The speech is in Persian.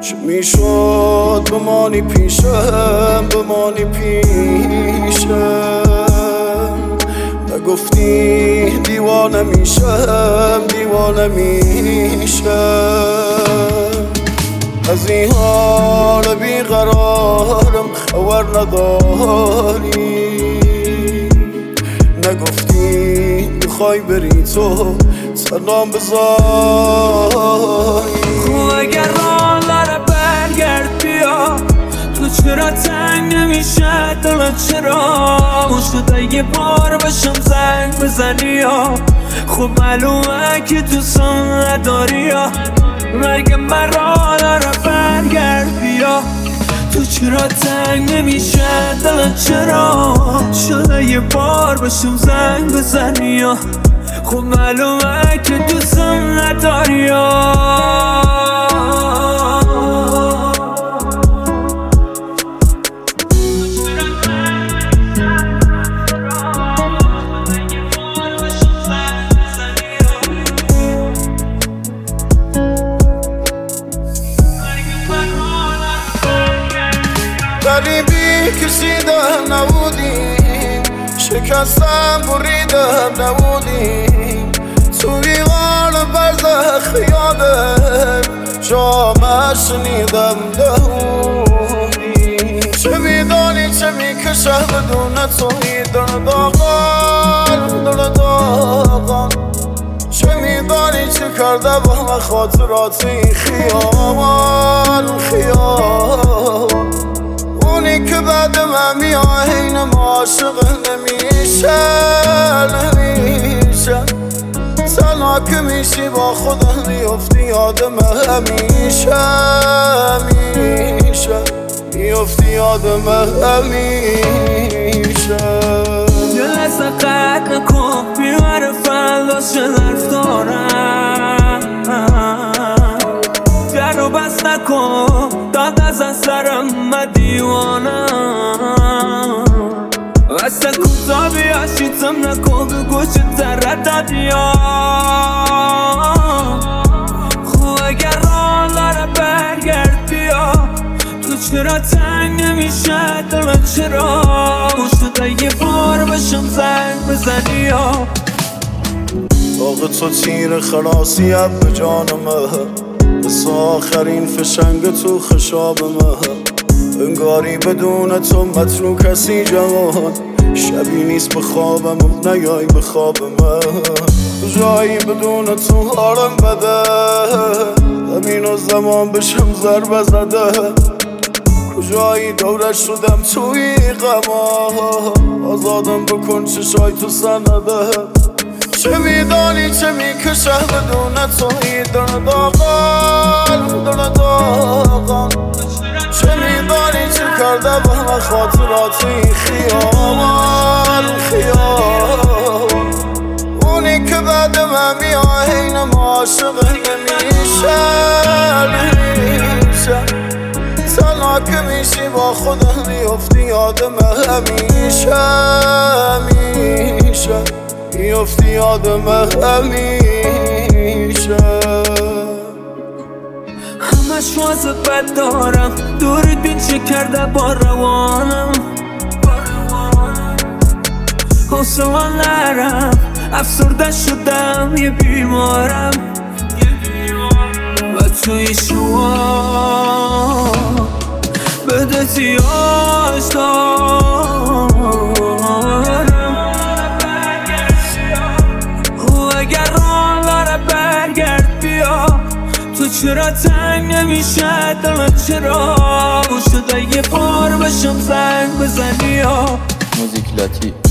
چه میشد بمانی پیشم بمانی پیشم نگفتی دیوانه میشم دیوانه میشم از این حال بیقرارم خبر نداری نگفتی میخوای بری تو سلام بذاری خب اگر راه داره برگرد بیا تو چرا تنگ نمیشه دلت چرا شده یه بار بشم زنگ بزنی یا خب معلومه که تو سن نداری یا مرگ من راه داره برگرد بیا تو چرا تنگ نمیشه دلت چرا شده یه بار بشم زنگ بزنی یا خب معلومه که دوستم نداری غریبی کشیدم نبودی شکستم بریدم نبودی توی غال برزخ یادم جامعه شنیدم دهودی چه میدانی چه میکشه بدون توی درد آقان چه میدانی چه کرده با من خاطراتی خیابان اونی که بعد من میاه این ما عاشق نمیشه تنها که میشی با خودم میفتی یادم همیشه میفتی یادم همیشه یه لحظه قد نکن بیاره فرداش ظرف دارم در رو بس نکن داد از سرم من دیوانم واسه کوتا بیا شیطم نکن به گوشت تردد یا خب اگر راه داره برگرد بیا تو چرا تنگ نمیشه دلت چرا شده یه بار بشم زنگ بزنی یا باغ تو تیر خلاصی به جانمه مثل آخرین فشنگ تو خشابمه انگاری بدون تو متنو کسی جوان شبی نیست به خوابم و نیای به خوابمه جایی بدون تو حالم بده زمین و زمان بشم ضربه زده کجایی دورش شدم توی غما آزادم بکن چشای تو سنده چه میدانی چه میکشه بدون توی درد آقان چه میدانی چه کرده با من خاطراتی خیابان اونی که بعد من میاه این ما عاشق نمیشه تنها که میشی با خودم میفتی یادم همیشه میفتی یادم همیشه همش واسه بد دارم دوربین چه کرده با روانم حوصله نرم افسرده شدم یه بیمارم و توی شما بده زیاش دارم اگر راه داره برگرد بیا تو چرا تنگ نمیشه دلت چرا شده یه بار بشم زنگ بزنی یا موزیک لاتی